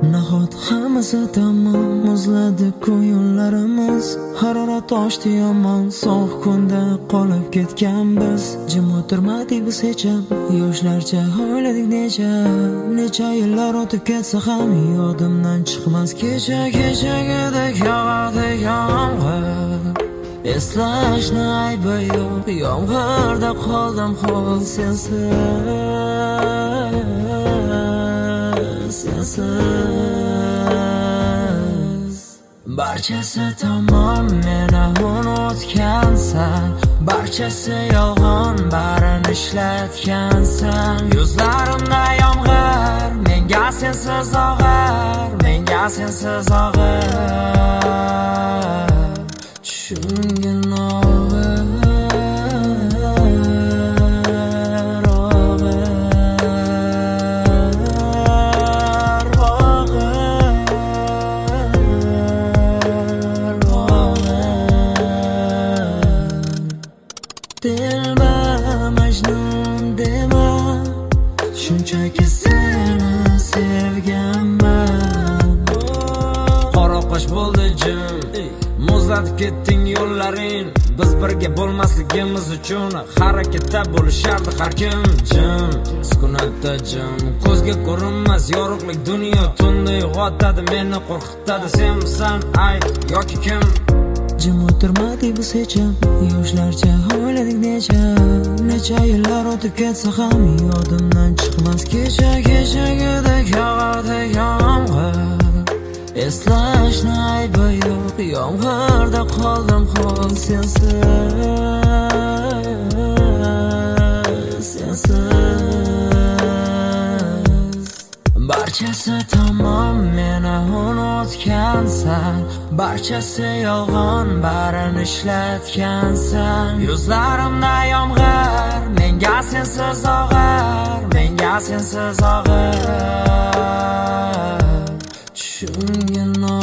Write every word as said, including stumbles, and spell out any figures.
Nahot hammasi tamom, muzladi ko'yunlarimiz. Harorat oshdi yomon, sovuq kunda qolib ketgan biz. Jim o'tirmadik biz hech ham, yoshlarcha o'yladik necha. Necha yillar o'tib ketsa ham yodimdan chiqmas kecha. Kechagidek yog'adi yomg'ir, eslashni aybi yo'q. Yomg'irda qoldim ho'l sensiz, sensiz. Barchasi tamom, meni unutgansan. Barchasi yolg'on, barini ishlatgansan. Yuzlarimda yomg'ir, menga sensiz og'ir, menga sensiz og'ir. Tushungin og'ir, Dilbar Majnun dema, shunchaki seni sevganman. Qora qosh bo'ldi jim, muzlatib ketding yo'llaring. Biz birga bo'lmasligimiz uchun harakatda bo'lishardi har kim. Jim, sukunatda jim, ko'zga ko'rinmas yorug'lik dunyo tunda uyg'otadi, meni qo'rqitadi. Senmisan ay yoki kim? Jim o'tirmadik biz hech ham, yoshlarcha o'yladik necha. Necha yillar o'tib ketsa ham yodimdan chiqmas kecha. Kechagidek yog'adi yomg'ir, eslashni aybi yo'q. Yomg'irda qoldim ho'l sensiz, sensiz. Barchasi tamom, meni unutgansan. Barchasi yolg'on, barini ishlatgansan. Yuzlarimda yomg'ir, menga sensiz og'ir, menga sensiz og'ir. Tushungin